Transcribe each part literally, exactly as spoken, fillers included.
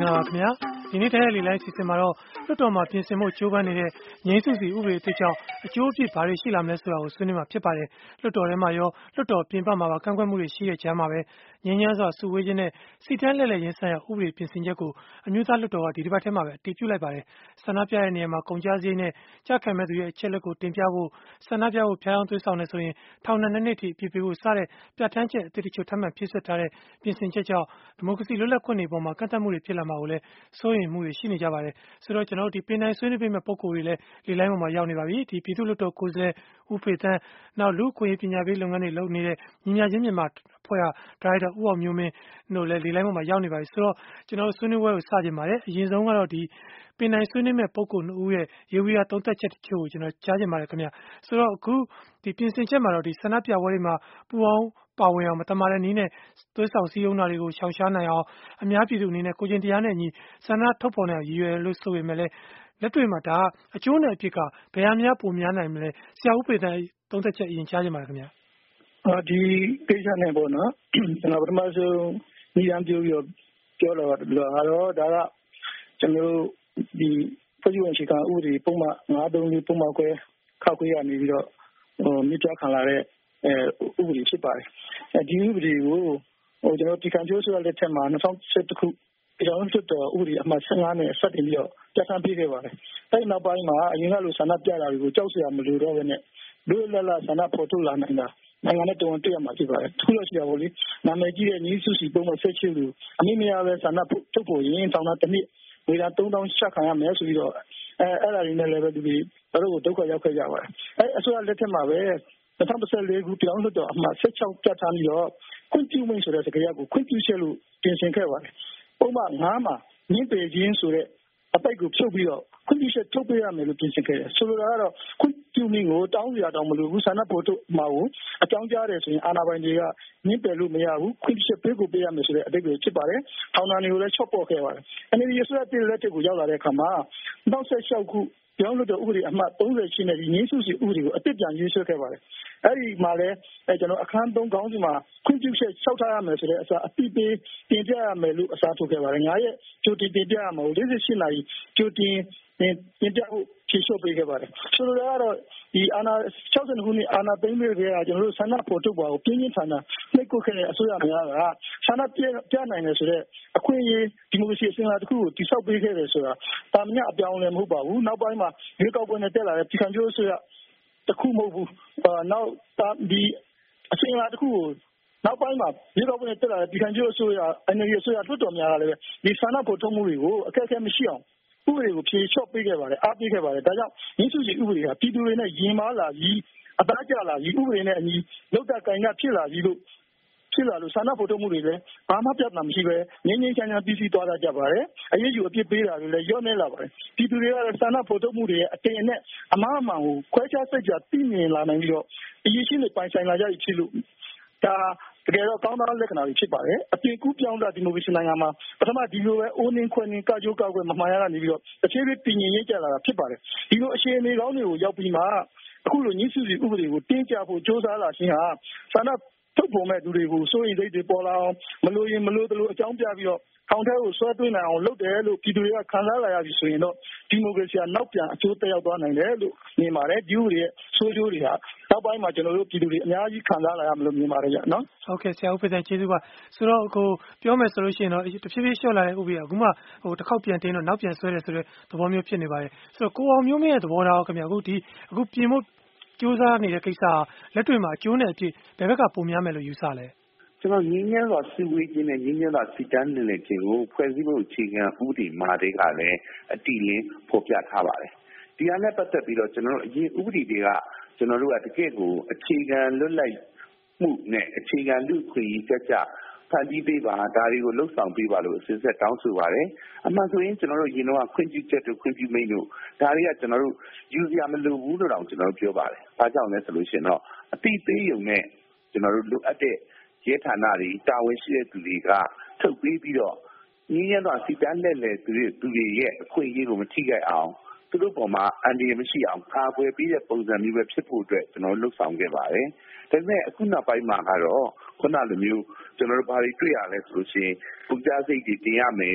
လာပါခင်ဗျာဒီနေ့တည်းရဲ့လေလိုက်စီစဉ်မှာတော့လွှတ်တော်မှာပြင်ဆင်မှုကြိုးပမ်းနေတဲ့ငြိမ်းစုစီဥပဒေအသစ်ကြောင့်အကျိုးအပြစ်ဘာတွေရှိလာမလဲဆိုတာကိုဆွေးနွေးမှာဖြစ်ပါတယ်လွှတ်တော်ထဲမှာရောလွှတ်တော်ပြင်ပမှာပါကန့်ကွက်မှုတွေရှိတဲ့ကြားမှာပဲငြိမ်းချမ်းစွာစုဝေးခြင်းနဲ့စီတန်းလက်လက်ရင်းဆိုင်ရာဥပဒေပြင်ဆင်ချက်ကိုအမျိုးသားလွှတ်တော်ကဒီတစ်ပတ်ထဲမှာပဲအတည်ပြုလိုက်ပါတယ်ဆန္ဒပြတဲ့နေရာမှာကုန်ကျစရိတ်နဲ့ကြခံမဲ့သူရဲ့အချက်လက်ကိုတင်ပြဖို့ဆန္ဒပြဖို့ဖျားယောင်းသွေးဆောင်နေဆိုရင်ထောင်နဲ့နှစ်နှစ်ထိအပြစ်ပေးဖို့စတဲ့ပြဋ္ဌာန်းချက်အသစ်တချို့ထပ်မံဖြည့်ဆွတ်ထားတဲ့ပြင်ဆင်ချက်ကြောင့်ဒီမိုကရေစီလွတ်လပ်ခွင့်တွေပေါ်မှာကန့်သတ်မှုတွေဖြစ်လာမှာကိုလည်းစိုးရိမ်မှုတွေရှိနေကြပါတယ်ဆိုတော့ကျွန်တော်တို့ဒီပင်တိုင်းဆွေးနွေးပေးမဲ့ပုံကိုယ်တွေလည်းလေလိုင်းပေါ်မှာရောက်နေပါပြီဒီပြည်သူ့လွှတ်တော်ကိုယ်စားလှယ်ဦးဖေသန်းနောက်လူခွင့်ပညာပေးလုပ်ငန်းတွေလုပ်နေတဲ့ညီညာချင်းမြန်မာဖွဲ့ဟာဒါရိုက်တာဦးအောင်မျိုးမင်းတို့လည်းလေလိုင်းပေါ်မှာရောက်နေပါပြီဆိုတော့ကျွန်တော်တို့ဆွေးနွေးပွဲကိုစကြင်ပါတယ်အရင်ဆုံးကတော့ဒီပင်တိုင်းဆွေးနွေးမဲ့ပုံကိုယ်နှစ်ဦးရဲ့ရေဝီယာသုံးသက်ချက်တချို့ကိုကျွန်တော်ကြားကြင်ပါတယ်ခင်ဗျဆိုတော့အခုဒီပြင်ဆင်ချက်မှာတော့ဒီဆန္ဒပြပွဲတွေမှာပူအောင်ပါဝင်အောင်မတမာတဲ့နည်းနဲ့သွေးဆောင်စည်းရုံးတာတွေကိုရှောင်ရှားနိုင်အောင်အများပြည်သူအနေနဲ့ကိုကျင်တရားနဲ့အညီဆန္ဒထုတ်ဖော်နိုင်အောင်ရည်ရွယ်လို့ဆိုပေမဲ့လည်းလက်တွေ့မှာဒါအကျိုးနဲ့အဖြစ်ကဘယ်ဟာများပုံများနိုင်မလဲဆရာဦးဖေသန်းသုံးသက်ချက်အရင်ကြားကြင်ပါတယ်ခင်ဗျအာဒီကိစ္စနဲ့ပေါ့နော်ကျွန်တော်ပထမဆုံးညီရန်ပြောပြီးပြောတော့တော့ဒါကကျွန်တော်ဒီဖွဲ့စည်းပုံအခြေခံဥပဒေပုံမှန်ငါးသုံးလေးပုံမှန်ခွဲခောက်ခွဲရနေပြီးတော့ဟိုမြစ်ပြခံလာတဲ့အဲဥပဒေဖြစ်ပါတယ်အဲဒီဥပဒေကိုဟိုကျွန်တော်ဒီကံကျိုးဆိုတဲ့လက်ထက်မှာ၂၀၁၁ခုကျွန်တော်တို့တော့ဥပဒေအမှတ်၁၅နဲ့စတင်ပြီးတော့ပြဋ္ဌာန်းပေးခဲ့ပါတယ်အဲဒီနောက်ပိုင်းမှာအရင်ကလိုဆန္ဒပြတာတွေကိုကြောက်စရာမလိုတော့ဘဲနဲ့လူလလဆန္ဒဖော်ထုတ်လာနိုင်တာနိုင်ငံနဲ့တုံ့ပြန်မှာဖြစ်ပါတယ်သူလို့ရှိရပါလိနာမည်ကြီးတဲ့ညီစုစီပုံမှန်ဆက်ချလို့အမိမရပဲဆန္ဒထုတ်ဖို့ရင်တောင်းတာတစ်နှစ်ဝေဒသုံးသောင်းရှက်ခံရမယ်ဆိုပြီးတော့အဲအဲ့ဒါတွေနဲ့လည်းပဲသူတွေတို့ဒုက္ခရောက်ခဲ့ကြပါတယ်အဲအစိုးရလက်ထက်မှာပဲ၂၀၁၄ခုပြောင်းလို့တော့အမှတ်၁၆ပြဋ္ဌာန်းပြီးတော့ခွင့်ပြုမိန့်ဆိုတဲ့စကားကိုခွင့်ပြုချက်လို့ပြင်ဆင်ခဲ့ပါတယ်ပုံမှန်ငါးမှာညှင်းပယ်ခြင်းဆိုတဲ့အပိုက်ကိုဖြုတ်ပြီးတော့ခွင့်ပြုချက်ထုတ်ပေးရမယ်လို့ပြင်ဆင်ခဲ့တယ်ဆိုလိုတာကတော့ခွင့်ပြုမိန့်ကိုတောင်းစရာတောင်းမလို့ဘူးဆန္ဒဖော်ထုတ်မှာကိုအကြောင်းကြားတယ်ဆိုရင်အာဏာပိုင်တွေကညှင်းပယ်လို့မရဘူးခွင့်ပြုချက်ပေးကိုပေးရမယ်ဆိုတဲ့အတိတ်ပဲဖြစ်ပါတယ်ထောင်ဒဏ်တွေကိုလည်းချော့ပေါ့ခဲ့ပါတယ်အနေနဲ့ရဆိုတဲ့ပြည်လက်တွေကိုရောက်လာတဲ့အခါမှာ၂၀၁၆ခုပြောင်းလို့တော့ဥပဒေအမှတ်၃၀ရှိနေဒီငင်းစုစီဥပဒေကိုအစ်စ်ပြန်ရေးဆွဲခဲ့ပါတယ်အဲ့ဒီမှာလည်းအဲကျွန်တော်အခန်းသုံးခေါင်းစဉ်မှာခွင့်ပြုချက်လျှောက်ထားရမယ်ဆိုတဲ့အစားအတိပေးတင်ပြရမယ်လို့အစားထိုးခဲ့ပါတယ်ငါရဲ့ကြိုတင်တင်ပြရမှာကို၄၈နာရီကြိုတင်တင်ပြဖို့ဖြေလျှော့ပေးခဲ့ပါတယ်ဆိုလိုတာကတော့ဒီအာဏာ၆၂ခုနှစ်အာဏာသိမ်းပြီးကြကျွန်တော်တို့ဆန္ဒဖော်ထုတ်ပါကိုပြင်းပြင်းထန်ထန်နှိပ်ကွပ်ခဲ့တဲ့အစိုးရများကဆန္ဒပြပြနိုင်တယ်ဆိုတဲ့အခွင့်အရေးဒီမိုကရေစီအစဉ်အလာတစ်ခုကိုတိစောက်ပေးခဲ့တယ်ဆိုတာတာမညအပြောင်းလည်းမဟုတ်ပါဘူးနောက်ပိုင်းမှာရွေးကောက်ပွဲနဲ့တက်လာတဲ့ပြည်ခံကျိုးအစိုးရတစ်ခုမဟုတ်ဘူးနောက်ဒီအစဉ်အလာတစ်ခုကိုနောက်ပိုင်းမှာရွေးကောက်ပွဲနဲ့တက်လာတဲ့ပြည်ခံကျိုးအစိုးရ အန်အယ်လ်ဒီ အစိုးရလွှတ်တော်များကလည်းဒီဆန္ဒဖော်ထုတ်မှုတွေကိုအခက်အခဲမရှိအောင်ဥပဒေကိုဖြေလျှော့ပေးခဲ့ပါတယ်အားပေးခဲ့ပါတယ်ဒါကြောင့်ရင်းစုစီဥပဒေဟာပြည်သူတွေနဲ့ရင်မာလာပြီးအသားကျလာပြီးဥပဒေနဲ့အညီလောက်တာကင်ကဖြစ်လာပြီးလို့ဖြစ်လာလို့ဆန္ဒဖော်ထုတ်မှုတွေလည်းဘာမှပြဿနာမရှိပဲငြင်းငြင်းချမ်းချမ်းပြီးစီးသွားကြပါတယ်အရေးယူအပြစ်ပေးတာတွေလည်းရော့နေလာပါတယ်ပြည်သူတွေကလည်းဆန္ဒဖော်ထုတ်မှုတွေရဲ့အတင်နဲ့အမှားအမှန်ကိုခွဲခြားစိတ်ကြသိမြင်လာနိုင်ပြီးတော့အရေးချင်းတွေပိုင်ဆိုင်လာကြပြီဖြစ်လို့ဒါတကယ်တော့ကောင်းသောလက္ခဏာတွေဖြစ်ပါတယ်အပြင်ကူးပြောင်းတာဒီမိုကရေစီနိုင်ငံမှာပထမဒီလိုပဲအိုးနှင်းခွဲနှင်းကကြိုးကောက်ွယ်မမှန်ရတာနေပြီးတော့တစ်ချိန်တစ်ပြင်ရင်ကျလာတာဖြစ်ပါတယ်ဒီလိုအခြေအနေကောင်းတွေကိုရောက်ပြီးမှအခုလိုညှိစုစီဥပဒေကိုတင်းကျပ်ဖို့စ조사လာခြင်းဟာဆန္ဒထုတ်ပေါ်မဲ့သူတွေကိုစိုးရိမ်စိတ်တွေပေါ်လာအောင်မလို့ရင်မလို့တလို့အကြောင်းပြပြီးတော့ထောင်ထဲကိုဆွဲသွင်းနိုင်အောင်လုပ်တယ်လို့ပြည်သူတွေကခံစားလာရပြီဆိုရင်တော့ဒီမိုကရေစီကနောက်ပြန်အကျိုးသက်ရောက်သွားနိုင်တယ်လို့မြင်ပါတယ်ဒီဥပဒေရဲ့ဆိုးကျိုးတွေဟာနောက်ပိုင်းမှာကျွန်တော်တို့ပြည်သူတွေအများကြီးခံစားလာရမလို့မြင်ပါတယ်ကြနော်ဟုတ်ကဲ့ဆရာဦးဖေသန်းကျေးဇူးပါဆိုတော့ကိုပြောမယ်ဆိုလို့ရှိရင်တော့တဖြည်းဖြည်းလျှော့လာတဲ့ဥပဒေကအခုမှဟိုတစ်ခေါက်ပြန်တင်းတော့နောက်ပြန်ဆွဲတယ်ဆိုတဲ့သဘောမျိုးဖြစ်နေပါတယ်ဆိုတော့ကိုအောင်မျိုးမင်းရဲ့သဘောထားခင်ဗျအခုဒီအခုပြင်ဖို့ကြိုးစားနေတဲ့ကိစ္စလက်တွေ့မှာအကျိုးနဲ့အဖြစ်ဘယ်ဘက်ကပုံများမယ်လို့ယူဆလဲကျွန်တော်ငင်းငင်းစွာစီဝေးခြင်းနဲ့ငင်းငင်းစွာစီတန်းနေနေခြင်းကိုဖွဲ့စည်းဖို့အခြေခံဥပဒေမှာတွေကလည်းအတိလင်းဖော်ပြထားပါတယ်ဒီဟာနဲ့ပတ်သက်ပြီးတော့ကျွန်တော်တို့အရင်ဥပဒေတွေကကျွန်တော်တို့ကတကယ့်ကိုအခြေခံလွတ်လပ်မှုနဲ့အခြေခံလူ့ခွင့်ရေးကြကြဖန်တီးပေးပါဒါတွေကိုလှုပ်ဆောင်ပေးပါလို့အစစ်အဆက်တောင်းဆိုပါတယ်အမှန်ဆိုရင်ကျွန်တော်တို့ရင်တော့ခွင့်ပြုချက်တို့ခွင့်ပြုမိန့်တို့ဒါတွေကကျွန်တော်တို့ယူစရာမလိုဘူးလို့တောင်ကျွန်တော်တို့ပြောပါတယ်ဘာကြောင့်လဲဆိုလို့ရှိရင်တော့အတိသေးုံနဲ့ကျွန်တော်တို့လိုအပ်တဲ့ရဲဌာနတွေတာဝန်ရှိတဲ့သူတွေကထုတ်ပေးပြီးတော့ငင်းရတော့စီတန်းလက်လက်သူတွေသူတွေရဲ့အခွင့်အရေးကိုမထိခိုက်အောင်သူတို့ပေါ်မှာအန္တရာယ်မရှိအောင်ကာကွယ်ပေးတဲ့ပုံစံမျိုးပဲဖြစ်ဖို့အတွက်ကျွန်တော်လှုပ်ဆောင်ခဲ့ပါတယ်ဒါပေမဲ့အခုနောက်ပိုင်းမှာကတော့ခုနလိုမျိုးကျွန်တော်တို့ဘာတွေတွေ့ရလဲဆိုလို့ရှိရင်ပူကြစိတ်တွေတင်ရမယ်လို့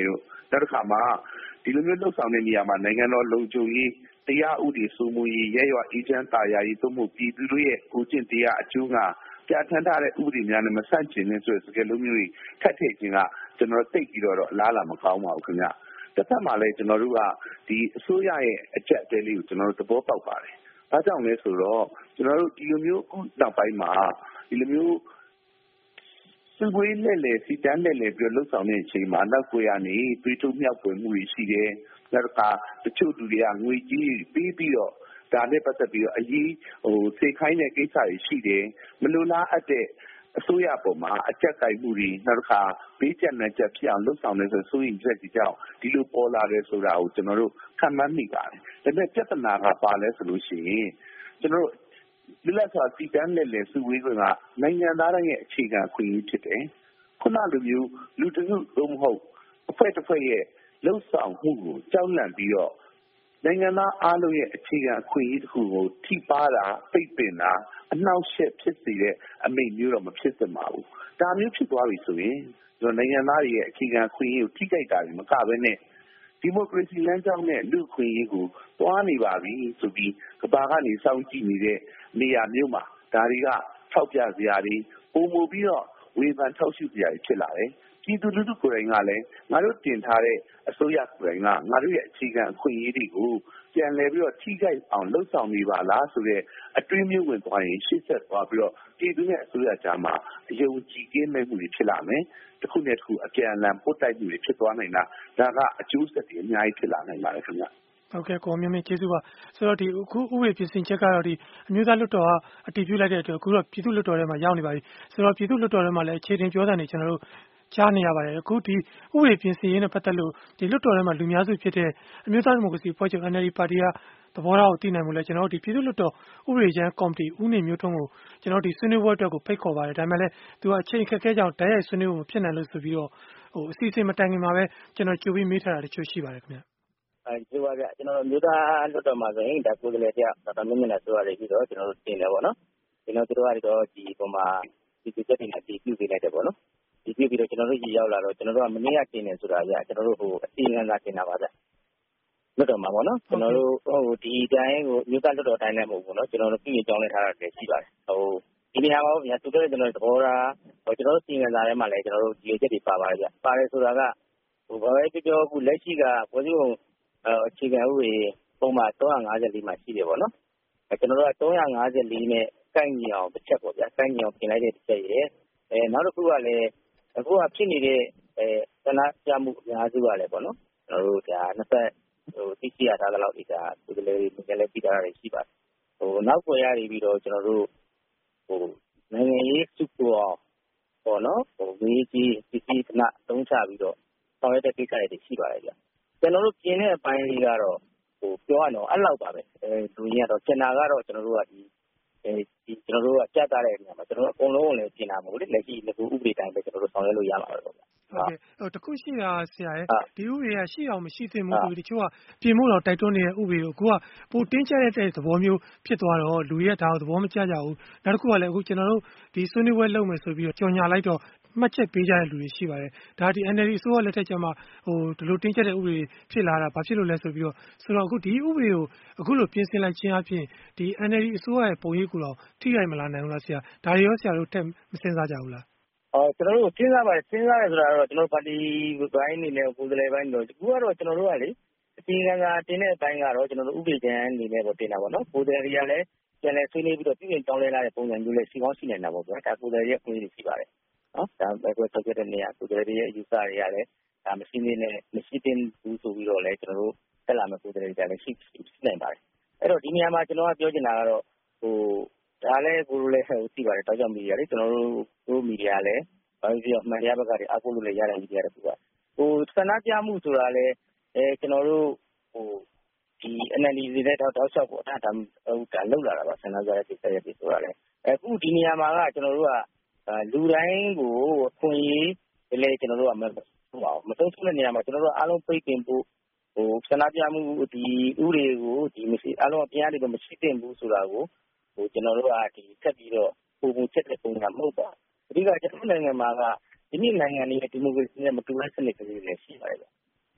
နောက်တစ်ခါမှာဒီလိုမျိုးလှုပ်ဆောင်တဲ့နေရာမှာနိုင်ငံတော်လုံခြုံရေးတရားဥပဒေစိုးမိုးရေးရဲရွာအေဂျင့်တာယာရေးသို့မဟုတ်ပြည်သူတို့ရဲ့ကိုကျင့်တရားအကျိုးကပြဋ္ဌာန်းထားတဲ့ဥပဒေများနဲ့မဆန့်ကျင်တဲ့ဆိုတဲ့စကားလုံးမျိုးတွေထပ်ထည့်ခြင်းကကျွန်တော်သိပြီးတော့အလားအလာမကောင်းပါဘူးခင်ဗျတစ်ဖက်မှာလည်းကျွန်တော်တို့ကဒီအစိုးရရဲ့အကြက်အသေးလေးကိုကျွန်တော်တို့သဘောပေါက်ပါတယ်။ဒါကြောင့်လဲဆိုတော့ကျွန်တော်တို့ဒီလိုမျိုးအခုနောက်ပိုင်းမှာဒီလိုမျိုးစပွေးလက်လေစီတန်းလက်လေပြောလှုပ်ဆောင်တဲ့အချိန်မှာနောက်ကိုရနေတွေးထုတ်မြောက်ပွေမှုတွေရှိတယ်။နောက်တစ်ခါတချို့လူတွေကငွေကြီးပေးပြီးတော့ဒါနဲ့ပတ်သက်ပြီးတော့အရေးဟိုစေခိုင်းတဲ့ကိစ္စတွေရှိတယ်။မလိုလားအပ်တဲ့အစိုးရပေါ်မှာအကြက်ကိုက်မှုတွေနောက်တစ်ခါဘေးကျန်တဲ့ချက်ဖြစ်အောင်လှုပ်ဆောင်နေဆိုဆိုရင်ချက်ကြီးကြောင့်ဒီလိုပေါ်လာတယ်ဆိုတာကိုကျွန်တော်တို့ခံမှန်းမိပါတယ်။ဒါပေမဲ့ပြဿနာကပါလဲဆိုလို့ရှိရင်ကျွန်တော်တို့ဒီလက်စွာစီတန်းနဲ့လေစုဝေးကနိုင်ငံသားတွေရဲ့အခြေခံအခွင့်အရေးဖြစ်တယ်။ခုနလိုမျိုးလူတစုသုံးမဟုတ်အဖွဲ့တစ်ဖွဲ့ရဲ့လှုပ်ဆောင်မှုကိုကြောက်လန့်ပြီးတော့နိုင်ငံသားအားလုံးရဲ့အခြေခံအခွင့်အရေးတစ်ခုကိုထိပါတာပိတ်ပင်တာအနှောက်အယှက်ဖြစ်စေတဲ့အမိန့်မျိုးတော့မဖြစ်သင့်ပါဘူး။ဒါမျိုးဖြစ်သွားပြီဆိုရင်ကျွန်တော်နိုင်ငံသားတွေရဲ့အခြေခံအခွင့်အရေးကိုထိခိုက်တာတွေမကဘဲနဲ့ဒီမိုကရေစီလမ်းကြောင်းနဲ့လူ့အခွင့်အရေးကိုတွားနေပါပြီဆိုပြီးကဘာကနေစောင့်ကြည့်နေတဲ့နေရာမျိုးမှာဒါတွေကထောက်ပြစရာတွေပုံမူပြီးတော့ဝေဖန်ထောက်ရှုစရာတွေဖြစ်လာတယ်။ပြည်သူလူထုကိုယ်တိုင်ကလည်းငါတို့တင်ထားတဲ့အစိုးရကိုယ်တိုင်ကငါတို့ရဲ့အခြေခံအခွင့်အရေးတွေကိုပြန်လည်ပြီးတော့ထိခိုက်အောင်လှုပ်ဆောင်နေပါလားဆိုတဲ့အတွင်းမျိုးဝင်သွားရင်ရှေ့ဆက်သွားပြီးတော့ပြည်သူနဲ့အစိုးရကြားမှာအယုံကြည်ကင်းမဲ့မှုတွေဖြစ်လာမယ်။တစ်ခုနဲ့တစ်ခုအပြန်အလှန်ပို့တိုက်မှုတွေဖြစ်သွားနိုင်တာဒါကအကျိုးဆက်တွေအများကြီးဖြစ်လာနိုင်ပါတယ်ခင်ဗျာ။ဟုတ်ကဲ့ကိုမျိုးမင်းကျေးဇူးပါဆိုတော့ဒီအခုဥပဒေပြင်ဆင်ချက်ကတော့ဒီအမျိုးသားလွှတ်တော်ကအတည်ပြုလိုက်တဲ့အတွက်အခုတော့ပြည်သူ့လွှတ်တော်ထဲမှာရောက်နေပါပြီဆိုတော့ပြည်သူ့လွှတ်တော်ထဲမှာလည်းအခြေတင်ပြောတာနေကျွန်တော်တို့ကြားနေရပါတယ်အခုဒီဥပဒေပြင်ဆင်ရေးနဲ့ပတ်သက်လို့ဒီလွှတ်တော်ထဲမှာလူများစုဖြစ်တဲ့အမျိုးသားဒီမိုကရေစီအဖွဲ့ချုပ် N L D ပါတီကသဘောထားကိုသိနိုင်မှုလဲကျွန်တော်တို့ဒီပြည်သူ့လွှတ်တော်ဥပဒေချမ်းကော်မတီဦးနေမျိုးထွန်းကိုကျွန်တော်ဒီဆွေးနွေးပွဲအတွက်ကိုဖိတ်ခေါ်ပါတယ်ဒါပေမဲ့လည်းသူကအချိန်ခက်ခဲကြောင်တိုက်ရိုက်ဆွေးနွေးဖို့မဖြစ်နိုင်လို့ဆိုပြီးတော့ဟိုအစီအစဉ်မတိုင်ခင်မှာပဲကျွန်တော်ကြိုပြီးမေးထားတာတချို့ရှိပါတယ်ခင်ဗျအဲဒီပါဗျကျွန်တော်မျိုးသားလွှတ်တော်မှာဆိုရင်ဒါကိုယ်စားလှယ်တယောက်တော်တော်များများဆိုရတယ်ပြီးတော့ကျွန်တော်တို့တင်တယ်ပေါ့နော်ကျွန်တော်တို့ကတော့ဒီပုံမှာဒီပြချက်တွေနဲ့ဒီပြုပေးလိုက်တယ်ပေါ့နော်ဒီပြုပြီးတော့ကျွန်တော်တို့ကြီးရောက်လာတော့ကျွန်တော်တို့ကမနေ့ကတင်တယ်ဆိုတာကြာကျွန်တော်တို့ဟိုအစီအငန်းသာတင်တာပါဗျလွှတ်တော်မှာပေါ့နော်ကျွန်တော်တို့ဟိုဒီတိုင်းကိုမျိုးသားလွှတ်တော်တိုင်းလည်းမဟုတ်ဘူးနော်ကျွန်တော်တို့ပြည်ကြောင်းလဲထားတာလည်းရှိပါတယ်ဟိုဒီနေရာမှာဗျာသူတို့ကျွန်တော်တို့သဘောထားဟိုကျွန်တော်တို့စီငန်းသာထဲမှာလည်းကျွန်တော်တို့ဒီချက်တွေပါပါတယ်ဗျပါတယ်ဆိုတာကဟိုဘာပဲပြောပြောအခုလက်ရှိကကိုကြီးကအခြေခံဥပဒေပုံမှန်၃၅၄မှာရှိတယ်ပေါ့နော်ကျွန်တော်တို့က၃၅၄နဲ့ကိုက်ညီအောင်တစ်ချက်ပေါ့ဗျာကိုက်ညီအောင်ပြင်လိုက်တဲ့တစ်ချက်ရယ်အဲနောက်တစ်ခုကလည်းအခုကဖြစ်နေတဲ့အဲသနာပြမှုအများစုကလည်းပေါ့နော်ကျွန်တော်တို့ဒါနှစ်သက်ဟိုသိရှိရတာတော့ဒီကဒီလေလည်းပြီးတာတွေရှိပါတယ်ဟိုနောက်ွယ်ရပြီးတော့ကျွန်တော်တို့ဟိုနိုင်ငံရေးစုပေါ်ပေါ့နော်ဟိုဝေးကြီးသိရှိသနာသုံးချပြီးတော့ဆောင်ရွက်တဲ့ကိစ္စတွေရှိပါတယ်ဗျကျွန်တော်တို့ကျင်းတဲ့အပိုင်းလေးကတော့ဟိုပြောရတော့အဲ့လောက်ပါပဲအဲလူကြီးကတော့ကျန်တာကတော့ကျွန်တော်တို့ကဒီအဲဒီကျွန်တော်တို့ကကြက်သားတဲ့နေရာမှာကျွန်တော်တို့အကုန်လုံးကိုလည်းပြင်တာမဟုတ်လေလက်ရှိလူဥပဒေတိုင်းပဲကျွန်တော်တို့ဆောင်ရွက်လို့ရမှာပဲပေါ့ဗျာဟုတ်ကဲ့ဟိုတခုရှိတာဆရာရဲ့ဒီဥပဒေကရှိအောင်မရှိသင့်ဘူးဆိုပြီးတချို့ကပြင်မှုတော့တိုက်တွန်းနေတဲ့ဥပဒေကိုအခုကပိုတင်းကျပ်တဲ့သဘောမျိုးဖြစ်သွားတော့လူရဲ့ဒါကိုသဘောမကျကြဘူးနောက်တစ်ခုကလည်းအခုကျွန်တော်တို့ဒီဆွေးနွေးပွဲလုပ်မယ်ဆိုပြီးတော့ကြော်ညာလိုက်တော့မှတ်ချက်ပေးကြတဲ့လူတွေရှိပါတယ်ဒါဒီ N L D အစိုးရလက်ထက်ကျမှဟိုဒီလိုတင်းကျပ်တဲ့ဥပဒေဖြစ်လာတာဘာဖြစ်လို့လဲဆိုပြီးတော့ဆိုတော့အခုဒီဥပဒေကိုအခုလိုပြင်ဆင်လိုက်ခြင်းအပြင်ဒီ N L D အစိုးရရဲ့ပုံရိပ်ကိုတော့ထိခိုက်မလာနိုင်ဘူးလားဆရာဒါတွေရောဆရာတို့ထက်မစင်စားကြဘူးလားအော်ကျွန်တော်တို့စဉ်းစားပါတယ်စဉ်းစားရဆိုတာတော့ကျွန်တော်ပါတီဘိုင်းနေနဲ့ကိုယ်စားလှယ်ဘိုင်းတော့အခုကတော့ကျွန်တော်တို့ကလေအစီအကံကတင်တဲ့အပိုင်းကတော့ကျွန်တော်တို့ဥပဒေကျမ်းအနေနဲ့ပေါ့တင်တာပေါ့နော်ကိုယ်စားလှယ်တွေကလည်းပြန်လဲဆွေးနွေးပြီးတော့ပြည်ပြင်ကြောင်းလဲလာတဲ့ပုံစံမျိုးလေးစီကောင်းရှိနေတာပေါ့ဗျာဒါကိုယ်စားလှယ်ရဲ့အခွင့်အရေးရှိပါတယ်နော်ဒါပဲကိုယ်ထုတ်တဲ့နေရာကိုယ်စားလှယ်ရဲ့အယူဆတွေကလည်းဒါမရှိနေနဲ့မရှိတင်ဘူးဆိုပြီးတော့လည်းကျွန်တော်တို့တက်လာမယ့်ကိုယ်စားလှယ်တွေလည်းရှိရှိနိုင်ပါတယ်အဲ့တော့ဒီနေရာမှာကျွန်တော်ကပြောချင်တာကတော့ဟိုဒါလည်းကိုယ်လည်းဟိုသိပါတယ်တောက်ကြောင်မီဒီယာလေကျွန်တော်တို့တို့မီဒီယာလည်းဘာလို့ပြောမှန်တရားဘက်ကတွေအကူလို့လည်းရတယ်မီဒီယာတွေကဟိုစနာပြမှုဆိုတာလည်းအဲကျွန်တော်တို့ဟိုဒီ N L D တွေလည်းတောက်တောက်လျှောက်ပေါ့ဒါဒါဟိုဒါလောက်လာတာပါစနာကြတဲ့ကိစ္စတွေဆိုတာလည်းအခုဒီနေရာမှာကကျွန်တော်တို့ကလူတိုင်းကိုအခွင့်အရေးတွေလည်းကျွန်တော်တို့ကမဟုတ်ပါဘူးမသုံးတဲ့နေရာမှာကျွန်တော်တို့အားလုံးပိတ်ပင်ဖို့ဟိုစနာပြမှုဒီဥတွေကိုဒီမရှိအားလုံးအပြားတွေတော့မရှိသင့်ဘူးဆိုတာကိုဟိုကျွန်တော်တို့ကဒီဆက်ပြီးတော့ပုံပုံချက်တဲ့ပုံစံမဟုတ်ပါဘူးအဓိကကျွန်တော်နိုင်ငံမှာကဒီနေ့နိုင်ငံရဲ့ဒီမိုကရေစီနဲ့မတူတဲ့စနစ်တွေလည်းရှိပါတယ်ဗျ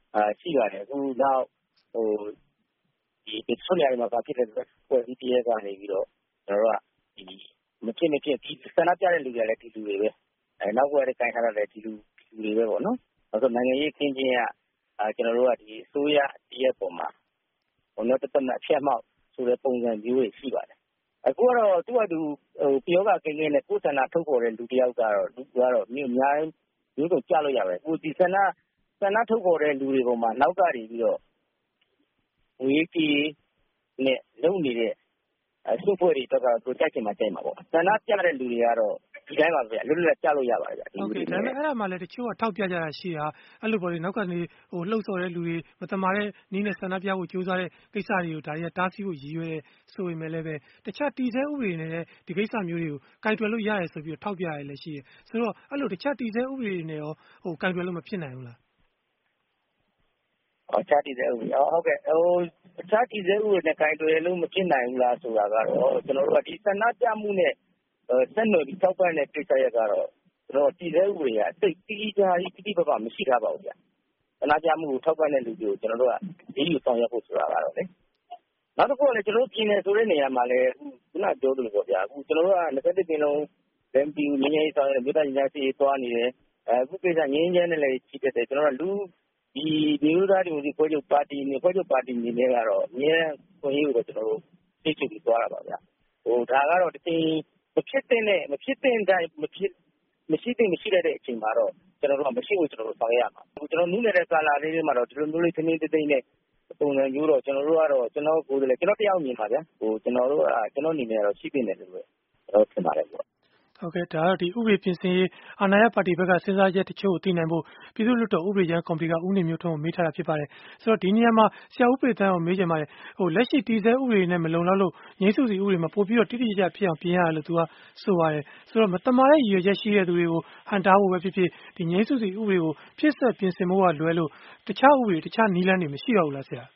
ရှိပါတယ်အခုနောက်ဟိုဒီဆိုနေရာမှာပါဖြစ်တဲ့ပွဲဒီတည်းကနေပြီးတော့ကျွန်တော်တို့ကဒီမဖြစ်မဖြစ်ဒီစနပြတဲ့လူတွေလည်းဒီလူတွေပဲအဲနောက်ဘက်တိုင်းထားတဲ့ဒီလူလူတွေပဲပေါ့နော်အဲ့တော့နိုင်ငံရေးခင်းချင်းကအဲကျွန်တော်တို့ကဒီအစိုးရတည်းရဲ့ပုံမှာဟိုတော့တသက်အဖြတ်မောက်ဆိုတဲ့ပုံစံမျိုးတွေရှိပါတယ်အခုကတော့သူ့အတူဟိုပြောကကင်းကင်းနဲ့ကိုယ်ဆန္ဒထုတ်ပေါ်တဲ့လူတယောက်ကတော့လူကတော့မြို့အများမျိုးစုံကြားလို့ရပါတယ်ကိုဒီဆန္ဒဆန္ဒထုတ်ပေါ်တဲ့လူတွေပုံမှာနောက်ကနေပြီးတော့ဝေးကြီးနဲ့လုံနေတဲ့စုဖွဲ့တွေတော့သူကြိုက်ချင်မှကြိုက်မှာပေါ့ဆန္ဒပြတဲ့လူတွေကတော့ဒီတိုင်းပါဗျာလွတ်လွတ်ကြားလို့ရပါတယ်ဗျာโอเคဒါပေမဲ့အဲ့ဒါမှလည်းတချို့ကထောက်ပြကြတာရှိတာအဲ့လိုပေါ့လေနောက်ကနေဟိုလှုပ်ဆော်တဲ့လူတွေမတမာတဲ့နီးနဲ့ဆန္ဒပြဖို့ကြိုးစားတဲ့ကိစ္စတွေကိုဒါတွေကတားဆီးဖို့ရည်ရွယ်ဆိုပေမဲ့လည်းပဲတခြားတည်ဆဲဥပဒေနဲ့ဒီကိစ္စမျိုးတွေကိုကင်တွယ်လို့ရတယ်ဆိုပြီးတော့ထောက်ပြရတယ်လည်းရှိတယ်ဆိုတော့အဲ့လိုတခြားတည်ဆဲဥပဒေတွေနဲ့ရောဟိုကင်တွယ်လို့မဖြစ်နိုင်ဘူးလားအော်ချာတီတဲ့ဥပဒေဟုတ်ကဲ့ဟိုချာတီတဲ့ဥပဒေနဲ့ကင်တွယ်လို့မဖြစ်နိုင်ဘူးလားဆိုတာကတော့ကျွန်တော်တို့ကဒီဆန္ဒပြမှုနဲ့ဆက်နွယ်ပြီးထောက်ပံ့တဲ့ကိစ္စရက်ကတော့ကျွန်တော်တည်တဲ့ဥပဒေကအသိတိတိကျကျတိတိပပမရှိထားပါဘူးဗျဆန္ဒပြမှုကိုထောက်ပံ့တဲ့လူတွေကိုကျွန်တော်တို့ကဒီလိုဆောင်ရွက်ဖို့ဆိုတာကတော့လေနောက်တစ်ခုကလည်းကျွန်တော်ပြင်နေဆိုတဲ့နေရာမှာလည်းခုနပြောသလိုပေါ့ဗျာအခုကျွန်တော်တို့ကနှစ်သက်တင်လုံးလမ်ပီငင်းငင်းဆောင်ရွက်မြို့သားညီညာစီသွားနေတယ်အခုကိစ္စငင်းငင်းနဲ့လည်းကြီးတဲ့ကျွန်တော်တို့လူဒီမျိုးသားတွေဒီဖွဲ့ချုပ်ပါတီနဲ့ဖွဲ့ချုပ်ပါတီနေနေကတော့အများခွင့်ရကိုကျွန်တော်တို့သိချပြီးသွားတာပါဗျာဟိုဒါကတော့တချိန်မဖြစ်တဲ့နဲ့မဖြစ်တဲ့တိုင်းမဖြစ်မရှိတဲ့မရှိတဲ့အချိန်မှာတော့ကျွန်တော်တို့ကမရှိဘူးကျွန်တော်တို့ဆောင်ရမှာဟိုကျွန်တော်နူးနေတဲ့ကာလာလေးတွေမှာတော့ဒီလိုမျိုးလေးခင်းသေးသေးနဲ့ပုံစံမျိုးတော့ကျွန်တော်တို့ကတော့ကျွန်တော်ကိုယ်လည်းကျွန်တော်တယောက်မြင်ပါဗျာဟိုကျွန်တော်တို့ကကျွန်တော်အနေနဲ့တော့ရှိနေတယ်လို့ပဲကျွန်တော်ထင်ပါတယ်ပေါ့ဟုတ်ကဲ့ဒါတော့ဒီဥပဒေပြင်ဆင်ရေးအာဏာရပါတီဘက်ကစဉ်းစားချက်တချို့ကိုသိနိုင်ဖို့ပြည်သူ့လွှတ်တော်ဥပဒေကြမ်းကော်မတီကဦးနေမျိုးထွန်းကိုမေးထားတာဖြစ်ပါတယ်ဆိုတော့ဒီနေရာမှာဆရာဦးပေတန်းကိုမေးချင်ပါတယ်ဟိုလက်ရှိတည်ဆဲဥပဒေနဲ့မလုံလောက်လို့ငြိမ်းစုစီဥပဒေမှာပို့ပြီးတော့တိတိကျကျဖြစ်အောင်ပြင်ရတယ်လို့သူကဆိုပါတယ်ဆိုတော့မတမာတဲ့ရည်ရွယ်ချက်ရှိတဲ့သူတွေကိုဟန်တားဖို့ပဲဖြစ်ဖြစ်ဒီငြိမ်းစုစီဥပဒေကိုဖြစ်ဆက်ပြင်ဆင်ဖို့ကလွယ်လို့တခြားဥပဒေတခြားနည်းလမ်းတွေမရှိတော့ဘူးလားဆရာ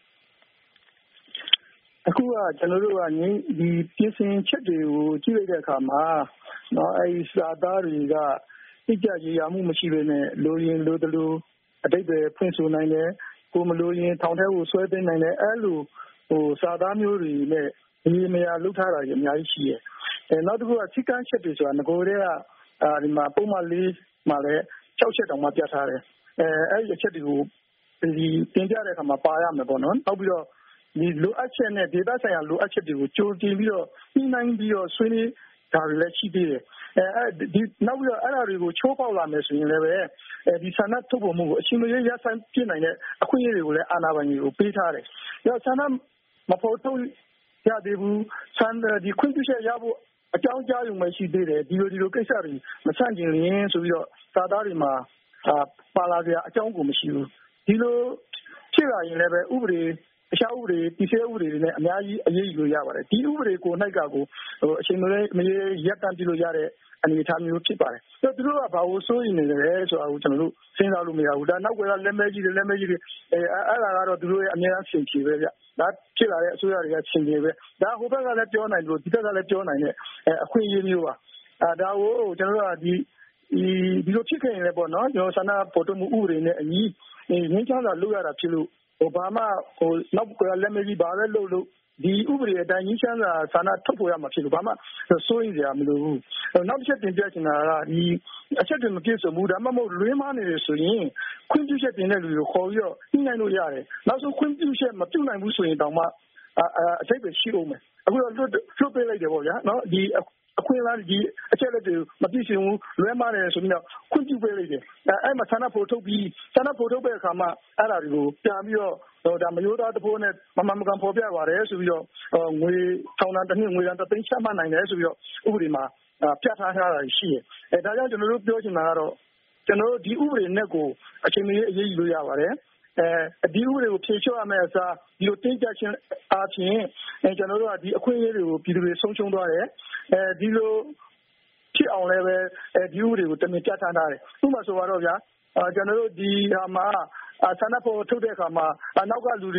အခုကကျွန်တော်တို့ကဒီပြင်ဆင်ချက်တွေကိုကြည့်လိုက်တဲ့အခါမှာနော်အဲဒီစာသားတွေကတိကျရည်ရမှုမရှိဘဲနဲ့လိုရင်လိုတလို့အတိတ်ပဲဖွင့်ဆိုနိုင်တယ်ကိုမလိုရင်ထောင်ထဲကိုဆွဲသိမ်းနိုင်တယ်အဲလိုဟိုစာသားမျိုးတွေနဲ့ဒီနေရာလှုပ်ထားတာကြီးအများကြီးရှိတယ်အဲနောက်တစ်ခုကစိတ်ကန်းချက်တွေဆိုတာငကိုယ်တည်းကအဲဒီမှာပုံမှန်လေးမှာလည်း၆ချက်တောင်မှပြထားတယ်အဲအဲဒီအချက်တွေကိုဒီတင်ပြတဲ့အခါမှာပါရမယ်ပေါ့နော်နောက်ပြီးတော့ဒီလိုအပ်ချက်နဲ့ဒေတာဆိုင်ရာလိုအပ်ချက်တွေကိုကြိုတင်ပြီးတော့နှိမ့်နိုင်ပြီးတော့ဆွေးနွေးဒါတွေလည်းရှိသေးတယ်အဲဒီနောက်ပြီးတော့အဲ့ဒါတွေကိုချိုးပေါက်လာမယ်ဆိုရင်လည်းပဲအဲဒီဆန္ဒထုတ်ပေါ်မှုကိုအချိန်မရွေးရဆိုင်ပြနိုင်တဲ့အခွင့်အရေးတွေကိုလည်းအာဏာပိုင်တွေကိုပေးထားတယ်။ဒါဆန္ဒမဖော်ထုတ်ရသေးဘူးဆန္ဒဒီခွင့်ပြုချက်ရဖို့အကြောင်းကြားရုံပဲရှိသေးတယ်ဒီလိုဒီလိုကိစ္စတွေမဆန့်ကျင်ရင်ဆိုပြီးတော့စာသားတွေမှာပါလာကြအကြောင်းကိုမရှိဘူးဒီလိုဖြစ်လာရင်လည်းပဲဥပဒေအရှာဥပဒေပြည်ဆဲဥပဒေတွေနဲ့အများကြီးအရေးယူလို့ရပါတယ်ဒီဥပဒေကိုနိုင်ကကိုဟိုအချိန်မရွေးမရေရက်တန့်ပြလို့ရတဲ့အနေအထားမျိုးဖြစ်ပါတယ်။သူတို့ကဘာလို့စိုးရိမ်နေကြလဲဆိုတာကိုကျွန်တော်တို့စဉ်းစားလို့မရဘူး။ဒါနောက်ကွယ်ကလက်မဲကြီးတွေလက်မဲကြီးတွေအဲအဲ့ဒါကတော့သူတို့ရဲ့အများအားဖြင့်ဖြေပဲဗျ။ဒါဖြစ်လာတဲ့အစိုးရတွေကဖြေနေပဲ။ဒါဟိုဘက်ကလည်းပြောနိုင်လို့ဒီဘက်ကလည်းပြောနိုင်တဲ့အခွင့်အရေးမျိုးပါ။အဲဒါကိုကျွန်တော်တို့ကဒီဒီဒီလိုဖြစ်ခဲ့ရင်လည်းပေါ့နော်ကျွန်တော်ဆန္ဒပေါ်ထုတ်မှုဥပဒေနဲ့အညီငင်းချမ်းသာလုပ်ရတာဖြစ်လို့ဟိုဘာမှဟိုနောက်ကွယ်လက်မဲကြီးဘာပဲလုပ်လို့ဒီဥပဒေအတိုင်းငင်းချမ်းသာဆန္ဒထုတ်ပေါ်ရမှာဖြစ်လို့ဘာမှစိုးရိမ်စရာမလိုဘူးနောက်တစ်ချက်တင်ပြချင်တာကဒီအချက်တွေမပြည့်စုံဘူးဒါမှမဟုတ်လွဲမှားနေတယ်ဆိုရင်ခွင့်ပြုချက်တင်တဲ့လူတွေကိုခေါ်ပြီးတော့ညှိနှိုင်းလို့ရတယ်နောက်ဆုံးခွင့်ပြုချက်မပြုနိုင်ဘူးဆိုရင်တောင်မှအထိပ်ပဲရှိအောင်မယ်အခုတော့လွတ်လွတ်ပေးလိုက်တယ်ပေါ့ဗျာနော်ဒီအခွင့်အရေးဒီအချက်လက်တွေမပြည့်စုံဘူးလွဲမှားတယ်ဆိုပြီးတော့ခွင့်ပြုပေးလိုက်တယ်အဲအဲ့မှာဆန္ဒဖော်ထုတ်ပြီးဆန္ဒဖော်ထုတ်တဲ့အခါမှာအဲ့ဒါတွေကိုပြန်ပြီးတော့ဒါမယိုးသားတဖိုးနဲ့မမှန်မကန်ဖော်ပြပါတယ်ဆိုပြီးတော့ငွေထောင်ဒဏ်တစ်နှစ်ငွေဒဏ်တစ်သိန်းချမှတ်နိုင်တယ်ဆိုပြီးတော့ဥပဒေမှာပြဋ္ဌာန်းထားတာရှိတယ်အဲဒါကြောင့်ကျွန်တော်တို့ပြောချင်တာကတော့ကျွန်တော်တို့ဒီဥပဒေနဲ့ကိုအချိန်မီအရေးယူလို့ရပါတယ်အဲဒီဥပဒေကိုဖြေလျှော့ရမယ့်အစားဒီလိုတင်းကျပ်ခြင်းအားဖြင့်ကျွန်တော်တို့ကဒီအခွင့်အရေးတွေကိုပြည်သူတွေဆုံးရှုံးသွားတယ်အဲဒီလိုဖြစ်အောင်လည်းပဲဒီဥပဒေကိုတမင်ပြဋ္ဌာန်းထားတယ်ဥပမာဆိုတော့ဗျာကျွန်တော်တို့ဒီဟာမှာဆန္ဒဖော်ထုတ်တဲ့အခါမှာနောက်ကလူတွေ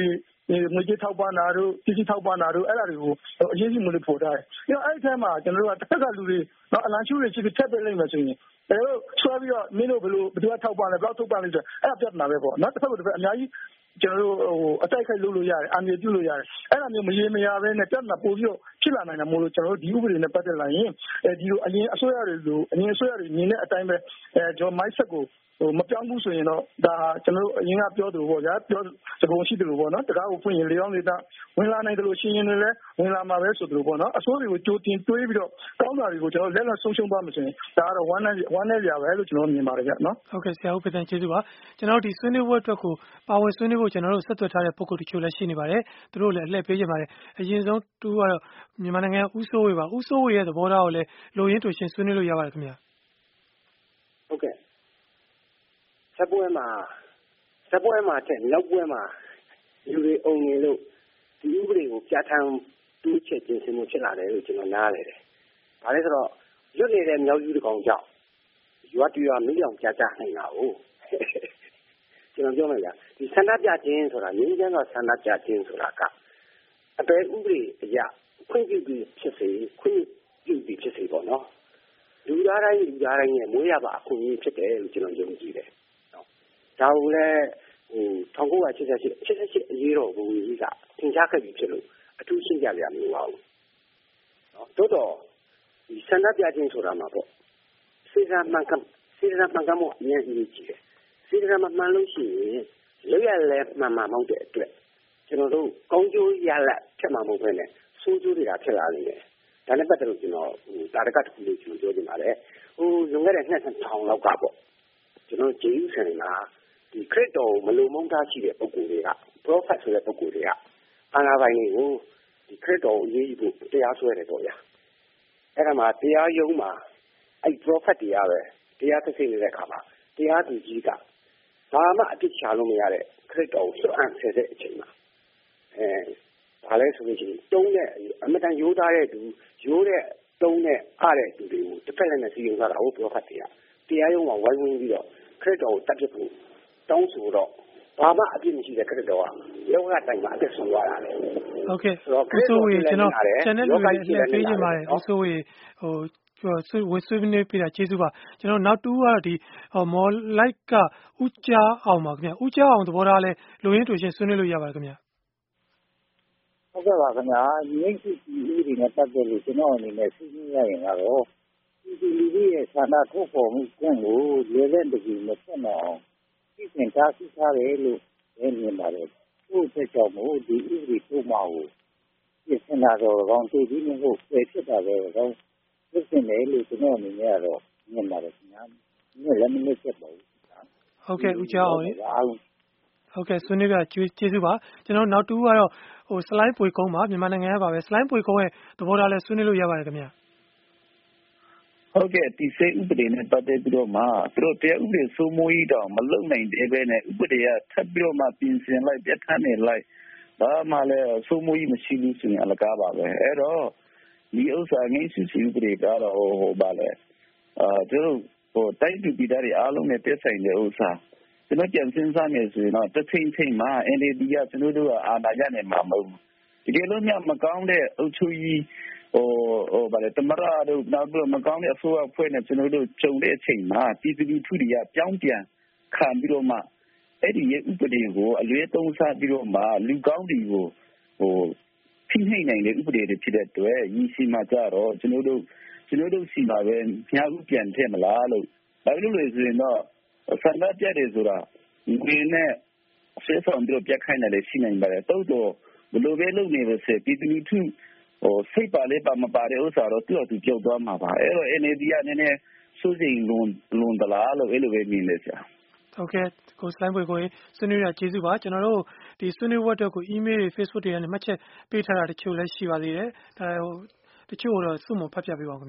ငွေကြေးထောက်ပံ့တာတို့ပစ္စည်းထောက်ပံ့တာတို့အဲ့ဒါတွေကိုအရေးကြီးမှုလို့ဖော်ထားတယ်။ပြီးတော့အဲ့ဒီထဲမှာကျွန်တော်တို့ကတစ်ခါကလူတွေနော်အလံရှူတွေရှိပြီးထက်ပေးလိုက်မှဆိုရင်အဲလိုဆွဲပြီးတော့မင်းတို့ဘယ်လိုဘယ်သူကထောက်ပံ့လဲဘယ်လောက်ထောက်ပံ့လဲဆိုအဲ့ဒါပြဿနာပဲပေါ့နော်တစ်ဖက်တစ်ဖက်အများကြီးကျွန်တော်တို့ဟိုအတိုက်ခိုက်လုပ်လို့ရတယ်အမြင်ပြုလို့ရတယ်အဲ့ဒါမျိုးမရေမရပဲနဲ့ပြဿနာပို့ပြီးတော့ဖြစ်လာနိုင်တာမို့လို့ကျွန်တော်တို့ဒီဥပဒေနဲ့ပတ်သက်လာရင်အဲဒီလိုအရင်အစိုးရတွေလိုအရင်အစိုးရတွေမြင်တဲ့အတိုင်းပဲအဲကျွန်တော် mindset ကိုဟိုမပြောင်းဘူးဆိုရင်တော့ဒါကျွန်တော်တို့အရင်ကပြောသလိုပေါ့ဗျာပြောသဘောရှိတယ်လို့ပေါ့နော်တကားကိုဖွင့်ရင်လေအောင်လေတာဝင်လာနိုင်တယ်လို့ရှင်းရင်လည်းဝင်လာမှာပဲဆိုတယ်လို့ပေါ့နော်အစိုးရတွေကိုကြိုတင်တွေးပြီးတော့ကောင်းတာတွေကိုကျွန်တော်လက်လက်ဆုံးရှုံးသွားမှဆိုရင်ဒါကတော့ဝမ်းနဲ့ဝမ်းနဲ့ကြပဲလို့ကျွန်တော်မြင်ပါတယ်ဗျနော်ဟုတ်ကဲ့ဆရာဦးဖေတန်ကျေးဇူးပါကျွန်တော်တို့ဒီဆွေးနွေးပွဲအတွက်ကိုပါဝင်ဆွေးနွေးဖို့ကျွန်တော်တို့ဆက်သွယ်ထားတဲ့ပုံကိုယ်တချို့လည်းရှိနေပါတယ်သူတို့လည်းအလှည့်ပေးကြပါတယ်အရင်ဆုံးတူကတော့မြန်မာနိုင်ငံဦးစိုးဝေပါဦးစိုးဝေရဲ့သဘောထားကိုလည်းလိုရင်းတူရှင်းဆွေးနွေးလို့ရပါတယ်ခင်ဗျာဟုတ်ကဲ့စပွဲမှာစပွဲမှာတဲ့နောက်ပွဲမှာလူတွေအုံနေလို့ဒီဥပဒေကိုပြဋ္ဌာန်းတူးချက်ပြင်ဆင်မှုဖြစ်လာတယ်လို့ကျွန်တော်နားလည်တယ်။ဒါလည်းဆိုတော့လွတ်နေတဲ့မြောက်ယူတကောင်ကြောင့်ရွာတူရွာမိအောင်ကြားကြနိုင်တာကိုကျွန်တော်ပြောမယ်ဗျာဒီဆန္ဒပြခြင်းဆိုတာငြိမ်းချမ်းသောဆန္ဒပြခြင်းဆိုတာကအပေဥပဒေအရခွင့်ပြုပြီးဖြစ်စေခွင့်ပြုပြီးဖြစ်စေပေါ့နော်လူသားတိုင်းလူသားတိုင်းရဲ့မွေးရပါအခွင့်အရေးဖြစ်တယ်လို့ကျွန်တော်ယုံကြည်တယ်နော်ဒါကိုလည်းဟို၁၉၈၈ ၈၈အရေးတော်ပုံကြီးကသင်ကြားခဲ့ပြီးဖြစ်လို့အထူးရှင်းပြရမလို့ပါဘူးနော်တိုးတော့ဒီဆန္ဒပြခြင်းဆိုတာမှာပေါ့စေတနာမှန်ကစေတနာမှန်ကမှုအများကြီးကြီးတယ်စေတနာမှန်လို့ရှိရင်လောက်ရလဲမှန်မှန်မဟုတ်တဲ့အတွက်ကျွန်တော်တို့ကောင်းကျိုးရလတ်ဖြစ်မှာမဟုတ်ဘဲနဲ့ဆိုးကျိုးတွေကဖြစ်လာနေတယ်ဒါနဲ့ပတ်သက်လို့ကျွန်တော်ဟိုတာရကတစ်ခုလေးကျွန်တော်ပြောချင်ပါတယ်ဟိုလွန်ခဲ့တဲ့နှစ်ထောင်လောက်ကပေါ့ကျွန်တော်ဂျေယူဆန်မှာဒီခရစ်တော်မလုံမုန်းသားရှိတဲ့ပုဂ္ဂိုလ်တွေက prophet ဆိုတဲ့ပုဂ္ဂိုလ်တွေကအာဏာပိုင်တွေကိုဒီခရစ်တော်ကိုရေးဖို့တရားစွဲတယ်ပေါ့ဗျာအဲ့ဒါမှတရားရုံးမှာအဲ့ prophet တရားပဲတရားသိသိနေတဲ့အခါမှာတရားသူကြီးကဘာမှအပြစ်ချလို့မရတဲ့ခရစ်တော်ကိုစွန့်အံ့ဆဲတဲ့အချိန်မှာအဲဘာလဲဆိုလို့ရှိရင်တုံးတဲ့အမတန်ရိုးသားတဲ့သူရိုးတဲ့တုံးတဲ့အားတဲ့သူတွေကိုတစ်ဖက်နဲ့စီရင်ကြတာဟုတ် prophet တွေကတရားရုံးမှာဝိုင်းဝန်းပြီးတော့ခရစ်တော်ကိုတတ်ပြဖို့တောင်းဆိုတော့ဘာမှအပြစ်မရှိတဲ့ခရစ်တော်ကလောကတိုင်မှာအသက်ဆုံးသွားတာလေဟုတ်ကဲ့ဦးစိုးဝေကျွန်တော် channel တွေလည်းပေးချင်ပါတယ်ဦးစိုးဝေဟိုဆွေးဝေးဆွေးနွေးပြတာကျေးဇူးပါကျွန်တော်နောက်တူကတော့ဒီဟောမော်လိုက်ကဦးကြားအောင်ပါခင်ဗျဦးကြားအောင်သဘောထားလဲလိုရင်းတူရှင်းဆွေးနွေးလို့ရပါတယ်ခင်ဗျဟုတ်ကဲ့ပါခင်ဗျာငိမ့်စုဒီဥပဒေနဲ့ပတ်သက်လို့ကျွန်တော်အနေနဲ့ဆွေးနွေးရရင်ကတော့ဒီလူတွေရဲ့ဆန္ဒထုတ်ဖော်မှုကွန်းကိုလေတဲ့တကြီးမဖြစ်နိုင်အောင်ဒီစင်တာစီထားတယ်လို့မြင်ပါတယ်သူ့အတွက်ကြောင့်မို့ဒီဥပဒေပုံမှာကိုပြင်ဆင်လာတော့ကောင်းသေးပြီးမဟုတ်ပဲဖြစ်တာပဲကောင်းဖြစ်နေတယ်လို့ကျွန်တော်အနေနဲ့ကတော့မြင်ပါတယ်ခင်ဗျာဒီလည်းမနစ်ချက်ပါဘူးဟုတ်ကဲ့ဦးကျော်အောင်ဟုတ်ကဲ့ဆွေးနွေးပြကျေးဇူးပါကျွန်တော်နောက်တူကတော့ဟိုစလိုင်းပွေကုန်းပါမြန်မာနိုင်ငံရဲ့ပါပဲစလိုင်းပွေကုန်းရဲ့သဘောထားလဲဆွေးနွေးလို့ရပါတယ်ခင်ဗျာဟုတ်ကဲ့ဒီစေဥပဒေနဲ့ပတ်သက်ပြီးတော့မှသူတို့တရားဥပဒေစိုးမိုးရေးတော့မလုံနိုင်တဲ့ပဲနဲ့ဥပဒေကထပ်ပြီးတော့မှပြင်ဆင်လိုက်ပြဋ္ဌာန်းနေလိုက်ဘာမှလည်းစိုးမိုးရေးမရှိဘူးဆိုရင်အလကားပါပဲအဲ့တော့ဒီဥစ္စာငိမ့်စုစီဥပဒေကတော့ဟိုပါလေအာသူတို့ဟိုတိုက်တူပြည်သားတွေအားလုံးနဲ့တက်ဆိုင်တဲ့ဥစ္စာကျွန်တော်ပြန်စဉ်းစားနေဆိုရင်တော့တစ်ချိန်ချိန်မှာ N L D ကကျွန်တော်တို့ကအာဏာရနေမှာမဟုတ်ဘူးဒီလိုလို့မြမကောင်းတဲ့အုပ်ချုပ်ရေးဟိုဟိုဗါလေတမရတို့နောက်ပြီးမကောင်းတဲ့အစိုးရဖွဲ့နဲ့ကျွန်တော်တို့ကြုံတဲ့အချိန်မှာပြည်သူလူထုတွေကပြောင်းပြန်ခံပြီးတော့မှအဲ့ဒီရဲ့ဥပဒေကိုအလွဲသုံးစားပြီးတော့မှလူကောင်းတွေကိုဟိုဖိနှိပ်နိုင်တဲ့ဥပဒေတွေဖြစ်တဲ့အတွက်ရည်ရှိမှကြတော့ကျွန်တော်တို့ကျွန်တော်တို့စီမှာပဲညာဥပြန်ထည့်မလားလို့ဘာလို့လဲဆိုရင်တော့ဆန္ဒပြတယ်ဆိုတာဒီနဲ့ဆေးဆောင်ပြီးပြတ်ခိုင်းတယ်ရှိနိုင်ပါတယ်တိုးတော့ဘလိုပဲလုပ်နေလို့ဆိုပြည်သူလူထုဟိုစိတ်ပါလေပါမပါတဲ့ဥစ္စာတော့သူ့အတူကြောက်သွားမှာပါအဲ့တော့ N L D ကနည်းနည်းစိုးစိမ်လွန်လွန်တလားလို့အဲ့လိုပဲမြင်နေကြဟုတ်ကဲ့ကိုစလိုင်းပွေကိုဆွေးနွေးရကျေးဇူးပါကျွန်တော်တို့ဒီဆွေးနွေးဝတ်တော့ကို email တွေ Facebook တွေကနေမှတ်ချက်ပေးထားတာတချို့လည်းရှိပါသေးတယ်ဒါဟိုတချို့တော့စုံမဖတ်ပြပေးပါဦးခင်ဗျ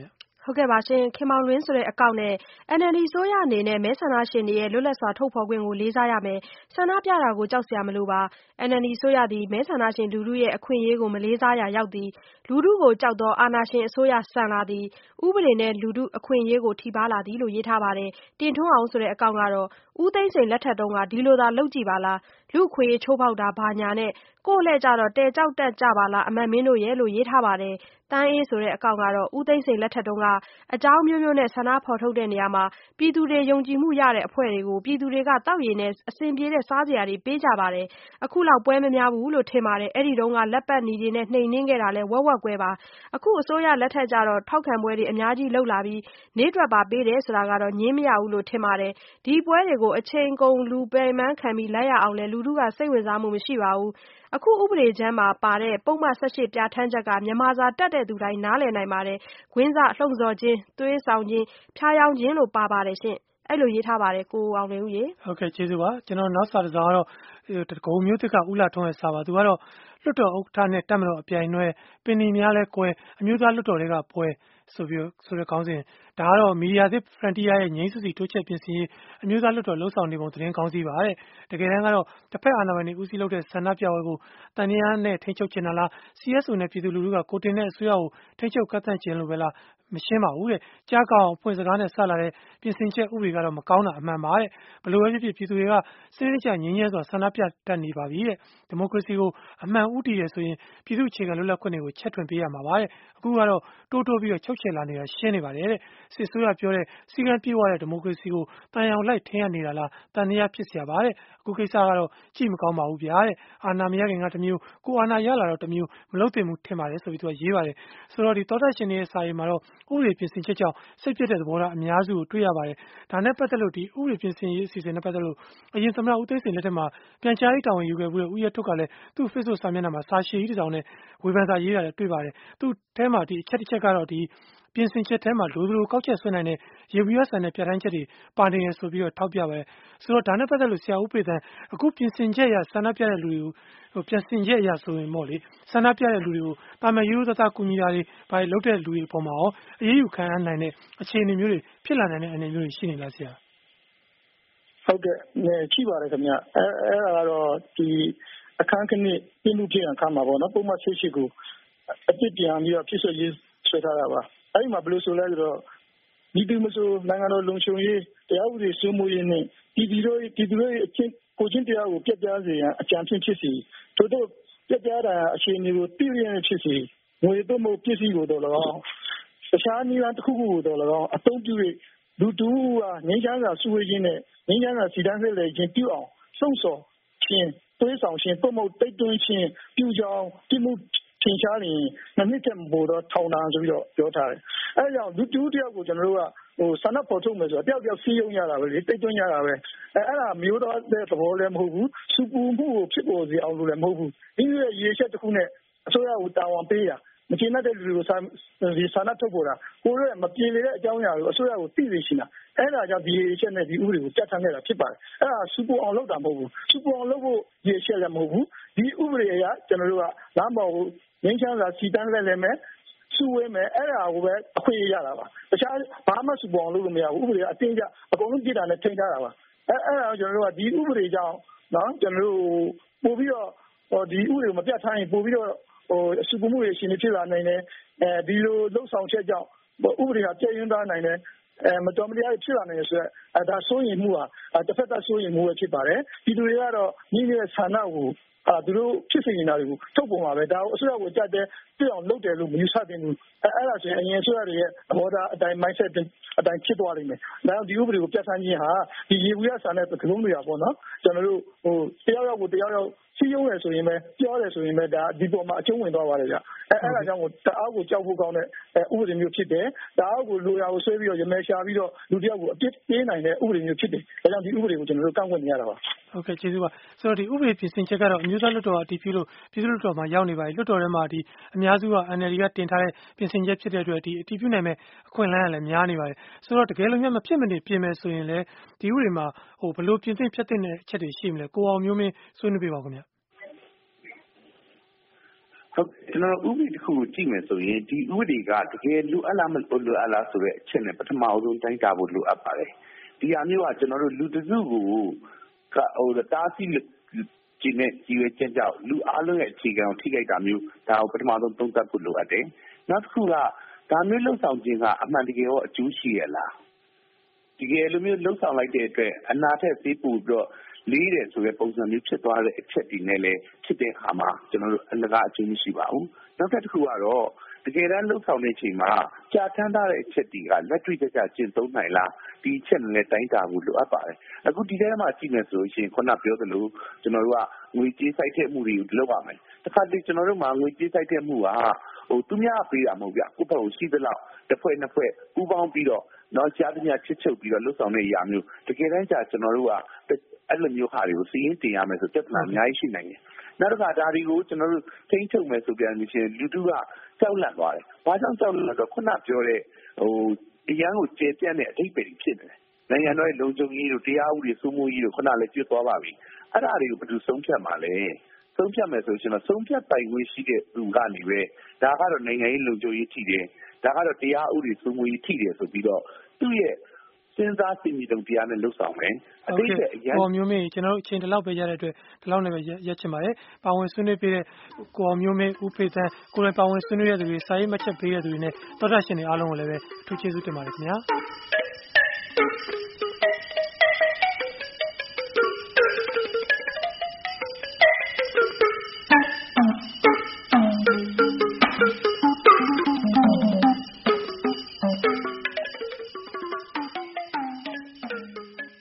ဟုတ်ကဲ့ပါရှင်ခင်မောင်ရင်းဆိုတဲ့အကောင့်နဲ့ အန်အယ်လ်ဒီ ဆိုရအနေနဲ့မဲဆန္ဒရှင်တွေရဲ့လွတ်လပ်စွာထုတ်ဖော်ခွင့်ကိုလေးစားရမယ်ဆန္ဒပြတာကိုကြောက်စရာမလိုပါ အန်အယ်လ်ဒီ ဆိုရသည်မဲဆန္ဒရှင်လူထုရဲ့အခွင့်အရေးကိုမလေးစားရာရောက်သည်လူထုကိုကြောက်သောအာဏာရှင်အစိုးရဆန်လာသည်ဥပဒေနဲ့လူထုအခွင့်အရေးကိုထိပါလာသည်လို့ရေးထားပါတယ်တင်ထွန်းအောင်ဆိုတဲ့အကောင့်ကတော့ဦးသိန်းစိန်လက်ထက်တုန်းကဒီလိုသာလုပ်ကြည့်ပါလားလူအခွင့်အရေးချိုးဖောက်တာဘာညာနဲ့ကိုယ့်လက်ကြတော့တဲကြောက်တက်ကြပါလားအမတ်မင်းတို့ရဲ့လို့ရေးထားပါတယ်တန်းအေးဆိုတဲ့အကောင့်ကတော့ဦးသိန်းစိန်လက်ထက်တုန်းကအကြောင်းမျိုးမျိုးနဲ့ဆန္ဒဖော်ထုတ်တဲ့နေရာမှာပြည်သူတွေယုံကြည်မှုရတဲ့အဖွဲ့တွေကိုပြည်သူတွေကတောက်ရည်နဲ့အစဉ်ပြေးတဲ့စားစရာတွေပေးကြပါတယ်အခုလောက်ပွဲမများဘူးလို့ထင်ပါတယ်အဲ့ဒီတုန်းကလက်ပတ်နီတွေနဲ့နှိမ်နှင်းခဲ့တာလဲဝက်ဝက်ကွဲပါအခုအစိုးရလက်ထက်ကြတော့ထောက်ခံပွဲတွေအများကြီးလှုပ်လာပြီးနေတွက်ပါပေးတယ်ဆိုတာကတော့ငင်းမရဘူးလို့ထင်ပါတယ်ဒီပွဲတွေကိုအချိန်ကုန်လူပယ်မန်းခံပြီးလိုက်ရအောင်လဲလူထုကစိတ်ဝင်စားမှုမရှိပါဘူးအခုဥပဒေချမ်းမှာပါတဲ့ပုံမှန်၁၈ပြဋ္ဌာန်းချက်ကမြန်မာစာတတ်တဲ့သူတိုင်းနားလည်နိုင်ပါတယ်။ဂွင်းစလှုံ့ဆော်ခြင်းသွေးဆောင်ခြင်းဖျားယောင်းခြင်းလို့ပါပါတယ်ရှင်။အဲ့လိုရေးထားပါတယ်ကိုအောင်နေဦးရေ။ဟုတ်ကဲ့ကျေးဇူးပါကျွန်တော်နောက်စာတစ်စောင်ကတော့တကုံမျိုးသစ်ကဥလာထုံးရဲ့စာပါသူကတော့လွတ်တော်ဥက္ကဋ္ဌနဲ့တက်မတော်အပြိုင်နွဲပင်နီများလဲကွဲအမျိုးသားလွတ်တော်တွေကပွဲဆိုပြီးဆိုတဲ့ခေါင်းစဉ်ဒါကတော့မီဒီယာသစ်ဖရန်တီးယားရဲ့ငြိမ်းစုစီတိုးချက်ပြင်ဆင်ရေးအမျိုးသားလွတ်တော်လှုပ်ဆောင်နေပုံသတင်းကောင်းစီပါတဲ့တကယ်တမ်းကတော့တစ်ဖက်အာဏာပိုင်တွေဦးစီးလုပ်တဲ့ဆန္ဒပြပွဲကိုတန်တရားနဲ့ထိန်းချုပ်ချင်တာလား စီ အက်စ် အို နဲ့ပြည်သူလူထုကကိုတင်တဲ့အစိုးရကိုထိန်းချုပ်ကန့်သတ်ခြင်းလို့ပဲလားမရှင်းပါဘူးတဲ့ကြားကောင်းအဖွင့်စကားနဲ့ဆက်လာတဲ့ပြင်ဆင်ချက်ဥပဒေကတော့မကောင်းတာအမှန်ပါတဲ့ဘလို့ပဲဖြစ်ဖြစ်ပြည်သူတွေကစနစ်တကျငြင်းရဲစွာဆန္ဒပြတတ်နေပါပြီတဲ့ဒီမိုကရေစီကိုအမှန်ဥတည်ရဆိုရင်ပြည်သူအခြေခံလွတ်လပ်ခွင့်တွေကိုချက်ထွင်ပေးရမှာပါတဲ့အခုကတော့တိုးတိုးပြီးတော့ချုပ်ချယ်လာနေတာရှင်းနေပါတယ်တဲ့စစ်ဆိုးရပြောတဲ့စီကံပြေးသွားတဲ့ဒီမိုကရေစီကိုတန်ရောင်လိုက်ထင်းရနေတာလားတန်တရားဖြစ်เสียပါတဲ့အခုကိစ္စကတော့ကြည့်မကောင်းပါဘူးဗျာတဲ့အာဏာမရခင်ကတမျိုးကိုအာဏာရလာတော့တမျိုးမလုပ်သင့်ဘူးထင်ပါတယ်ဆိုပြီးသူကရေးပါတယ်ဆိုတော့ဒီသောတာရှင်တွေရဲ့စာရေးမှာတော့ဥပဒေပြင်ဆင်ချက်ကြောင့်စိတ်ပြည့်တဲ့သဘောထားအများစုကိုတွေ့ရပါတယ်ဒါနဲ့ပတ်သက်လို့ဒီဥပဒေပြင်ဆင်ရေးအစီအစဉ်နဲ့ပတ်သက်လို့အရင်သမ္မတဦးသိန်းစိန်လက်ထက်မှာပြန်ကြားရေးတာဝန်ယူခဲ့မှုတဲ့ဦးရထွတ်ကလည်းသူ့ Facebook စာမျက်နှာမှာစာရှည်ကြီးတစ်စောင်နဲ့ဝေဖန်စာရေးတာလည်းတွေ့ပါတယ်သူ့ထဲမှာဒီအချက်တစ်ချက်ကတော့ဒီပြင်ဆင်ချက်ထဲမှာလိုသလိုကောက်ချက်ဆွဲနိုင်တဲ့ရေဘူးရဆန်တဲ့ပြဋ္ဌာန်းချက်တွေပါနေရဆိုပြီးတော့ထောက်ပြပါတယ်ဆိုတော့ဒါနဲ့ပတ်သက်လို့ဆရာဦးပေသန်းအခုပြင်ဆင်ချက်ရဆန္ဒပြတဲ့လူတွေကိုဟိုပြင်ဆင်ချက်ရဆိုရင်ပေါ့လေဆန္ဒပြတဲ့လူတွေကိုတာမန်ရိုးရိုးသားသားကူညီတာတွေဘာတွေလုပ်တဲ့လူတွေအပေါ်မှာရောအရေးယူခံရနိုင်တဲ့အခြေအနေမျိုးတွေဖြစ်လာနိုင်တဲ့အနေမျိုးတွေရှိနေလားဆရာဟုတ်ကဲ့ရှိပါတယ်ခင်ဗျအဲအဲ့ဒါကတော့ဒီအခန်းခဏပြင်မှုပြင်အခန်းမှာပေါ့နော်ပုံမှန်ဆစ်ရှိကိုအပြစ်ပြန်ပြီးတော့ဖြစ်ဆွရေးဆွဲထားတာပါအဲ့ဒီမှာဘယ်လိုဆိုလဲဆိုတော့ဒီသူမဆိုနိုင်ငံတော်လုံခြုံရေးတရားဥပဒေစိုးမိုးရေးနဲ့ဒီဒီတို့ဒီတို့အချင်းကိုချင်းတရားကိုပြတ်ပြားစေရန်အကြံဖြင့်ဖြစ်စီတို့တို့ပြတ်ပြားတာအခြေအနေကိုသိရရင်ဖြစ်စီငွေတို့မို့ပစ္စည်းကိုတော့၎င်းတခြားနည်းလမ်းတစ်ခုခုကိုတော့၎င်းအသုံးပြု၍လူတူကငင်းချမ်းစာစုဝေးခြင်းနဲ့ငင်းချမ်းစာစီတန်းဆက်လေခြင်းပြုအောင်စုံစော်ခြင်းသွေးဆောင်ခြင်းပုံမှုတိတ်တွင်းခြင်းပြုကြောင်းတိမှုထင်ရှားရင်နှစ်နှစ်တည်းပို့တော့ထောင်တာဆိုပြီးတော့ပြောထားတယ်။အဲဒါကြောင့်လူတူတယောက်ကိုကျွန်တော်တို့ကဟိုဆန္ဒပေါ်ထုတ်မယ်ဆိုတော့တယောက်တယောက်စီးရုံရတာပဲလေတိတ်တွင်းရတာပဲအဲအဲ့ဒါမျိုးတော့တဲ့သဘောလည်းမဟုတ်ဘူးစူပူမှုကိုဖြစ်ပေါ်စေအောင်လို့လည်းမဟုတ်ဘူးဒီရဲ့ရေချက်တစ်ခုနဲ့အစိုးရကိုတာဝန်ပေးတာမကျေနပ်တဲ့လူတွေကိုဒီဆန္ဒထုတ်ပေါ်တာကိုယ်ရဲ့မပြေလည်တဲ့အကြောင်းအရာကိုအစိုးရကိုသိသိရှိတာအဲ့ဒါကြောင့်ဒီရေချက်နဲ့ဒီဥပဒေကိုတက်ထမ်းခဲ့တာဖြစ်ပါတယ်အဲ့ဒါစူပူအောင်လုပ်တာမဟုတ်ဘူးစူပူအောင်လုပ်ဖို့ရေချက်လည်းမဟုတ်ဘူးဒီဥပဒေအရကျွန်တော်တို့ကလမ်းပေါ်ကိုငင်းချမ်းစာစီတန်းလဲလဲမယ်စုဝေးမယ်အဲ့ဒါကိုပဲအခွင့်အရေးရတာပါတခြားဘာမှစူပူအောင်လုပ်လို့မရဘူးဥပဒေကအတင်းကျအကုန်လုံးပြည်တာနဲ့ထိန်းထားတာပါအဲ့အဲ့ဒါကျွန်တော်တို့ကဒီဥပဒေကြောင့်နော်ကျွန်တော်တို့ပို့ပြီးတော့ဟိုဒီဥပဒေကိုမပြတ်ထားရင်ပို့ပြီးတော့ဟိုစူပူမှုတွေရှင်နေဖြစ်လာနိုင်တယ်အဲဒီလိုလှုပ်ဆောင်ချက်ကြောင့်ဥပဒေကပြည့်ရင်းသားနိုင်တယ်အဲမတော်မတရားဖြစ်လာနေဆိုတော့အဲဒါစိုးရင်မှုဟာတစ်ဖက်သက်စိုးရင်မှုပဲဖြစ်ပါတယ်ဒီလူတွေကတော့ညီနေတဲ့ဆန္ဒကိုအဲသူတို့ဖြစ်စေနေတာတွေကိုထုတ်ပေါ်မှာပဲဒါကိုအစိုးရကိုကြက်တဲ့ပြအောင်လုပ်တယ်လို့မယူဆသင့်ဘူးအဲအဲ့ဒါဆိုရင်အရင်အစိုးရတွေရဲ့သဘောထားအတိုင်း mindset အတိုင်းဖြစ်သွားနိုင်တယ်ဒါကြောင့်ဒီဥပဒေကိုပြတ်ဆန်းခြင်းဟာဒီရေဘူးရဆန္ဒတဲ့ကလုံးတွေကပေါ့နော်ကျွန်တော်တို့ဟိုတယောက်ယောက်ကိုတယောက်ယောက်စီးရုံးရဆိုရင်ပဲပြောတယ်ဆိုရင်ပဲဒါဒီပေါ်မှာအကျုံးဝင်သွားပါတယ်ဗျအဲအဲ့ဒါကြောင့်ကိုတအားကိုကြောက်ဖို့ကောင်းတဲ့ဥပဒေမျိုးဖြစ်တယ်တအားကိုလိုရာကိုဆွဲပြီးတော့ရမဲရှာပြီးတော့လူတယောက်ကိုအပြစ်ပေးနိုင်တဲ့ဥပဒေမျိုးဖြစ်တယ်ဒါကြောင့်ဒီဥပဒေကိုကျွန်တော်တို့ကန့်ကွက်နေရတာပါဟုတ်ကဲ့ကျေးဇူးပါဆိုတော့ဒီဥပဒေပြင်ဆင်ချက်ကတော့အမျိုးသားလွှတ်တော်အတည်ပြုလို့ပြည်သူ့လွှတ်တော်မှာရောက်နေပါပြီလွှတ်တော်ထဲမှာဒီအများစုက အန်အယ်လ်ဒီ ကတင်ထားတဲ့ပြင်ဆင်ချက်ဖြစ်တဲ့အတွက်ဒီအတည်ပြုနိုင်မဲ့အခွင့်အလမ်းကလည်းများနေပါတယ်ဆိုတော့တကယ်လို့များမဖြစ်မနေပြင်မယ်ဆိုရင်လည်းဒီဥပဒေမှာဟိုဘလို့ပြင်သင့်ဖြတ်သင့်တဲ့အချက်တွေရှိမလဲကိုအောင်မျိုးမင်းဆွေးနွေးပြပါဦးခင်ဗျဟုတ်ကျွန်တော်ဥပဒေတစ်ခုကိုကြည့်မယ်ဆိုရင်ဒီဥပဒေကတကယ်လူအပ်လားမလိုအပ်လားဆိုတဲ့အချက်နဲ့ပထမအဆုံးတိုင်းတာဖို့လိုအပ်ပါတယ်ဒီအမျိုးကကျွန်တော်တို့လူတစုကိုဟိုတားဆီးဒီနဲ့ဒီရဲ့ချက်ကြောင့်လူအလုံးရဲ့အခြေခံကိုထိခိုက်တာမျိုးဒါကိုပထမဆုံးသုံးသပ်ဖို့လိုအပ်တယ်နောက်တစ်ခုကဒါမျိုးလှုပ်ဆောင်ခြင်းကအမှန်တကယ်ရောအကျိုးရှိရလားဒီကယ်လိုမျိုးလှုပ်ဆောင်လိုက်တဲ့အတွက်အနာထက်သေးပို့ပြီးတော့လေးတယ်ဆိုတဲ့ပုံစံမျိုးဖြစ်သွားတဲ့အချက်ဒီနဲ့လည်းဖြစ်တဲ့အခါမှာကျွန်တော်တို့အလကားအကျိုးမရှိပါဘူးနောက်တစ်ခုကတော့တကယ်တမ်းလှုပ်ဆောင်တဲ့အချိန်မှာကြာထမ်းထားတဲ့အချက်တွေကလက်တွေ့ကျကျကျင့်သုံးနိုင်လားဒီအချက်နဲ့တိုင်းတာဖို့လိုအပ်ပါတယ်အခုဒီထဲမှာကြည့်မယ်ဆိုရင်ခုနပြောသလိုကျွန်တော်တို့ကငွေကြေးစိုက်တဲ့မှုတွေကိုလုပ်ရမယ်တစ်ခါတည်းကျွန်တော်တို့မှာငွေကြေးစိုက်တဲ့မှုကဟိုသူများပေးတာမဟုတ်ဗျကိုယ့်ဘက်ကိုရှိသလောက်တစ်ဖွဲ့နှစ်ဖွဲ့ပူးပေါင်းပြီးတော့နောက်ကြားသမျှချစ်ချုပ်ပြီးတော့လှုပ်ဆောင်တဲ့အရာမျိုးတကယ်တမ်းကျကျွန်တော်တို့ကအဲ့လိုမျိုးဟာတွေကိုစီးရင်တင်ရမယ်ဆိုပြဿနာအများကြီးရှိနိုင်တယ်နောက်တစ်ခါဒါတွေကိုကျွန်တော်တို့ထိန်းချုပ်မယ်ဆိုပြန်လို့ရှိရင်လူတို့ကကြောက်လန့်သွားတယ်ဘာကြောင့်ကြောက်လန့်လဲဆိုတော့ခုနပြောတဲ့ဟိုအရန်ကိုကျေပြန့်တဲ့အဓိပ္ပာယ်ဖြစ်နေတယ်နိုင်ငံတော်ရဲ့လုံခြုံရေးတို့တရားဥပဒေစိုးမိုးရေးတို့ခုနလည်းကျွတ်သွားပါပြီအဲ့ဒါတွေကိုဘယ်သူဆုံးဖြတ်မှာလဲဆုံးဖြတ်မယ်ဆိုရင်တော့ဆုံးဖြတ်ပိုင်ခွင့်ရှိတဲ့သူကနေပဲဒါကတော့နိုင်ငံရေးလုံခြုံရေးထိတယ်ဒါကတော့တရားဥပဒေစိုးမိုးရေးထိတယ်ဆိုပြီးတော့သူ့ရဲ့စဉ်းစားသိမြင်တုံတရားနဲ့လှုပ်ဆောင်မယ်အတိတ်ကအရင်ကိုမျိုးမင်းကျွန်တော်တို့အချိန်တစ်လောက်ပဲရတဲ့အတွက်ဒီလောက်နဲ့ပဲရက်ချင်ပါတယ်ပါဝင်ဆွေးနွေးပေးတဲ့ကိုမျိုးမင်းဦးဖေသန်းကိုယ်တိုင်ပါဝင်ဆွေးနွေးရတဲ့သူတွေစာရေးမှတ်ချက်ပေးရတဲ့သူတွေနဲ့တော်တာရှင်တွေအားလုံးကိုလည်းပဲအထူးကျေးဇူးတင်ပါတယ်ခင်ဗျာ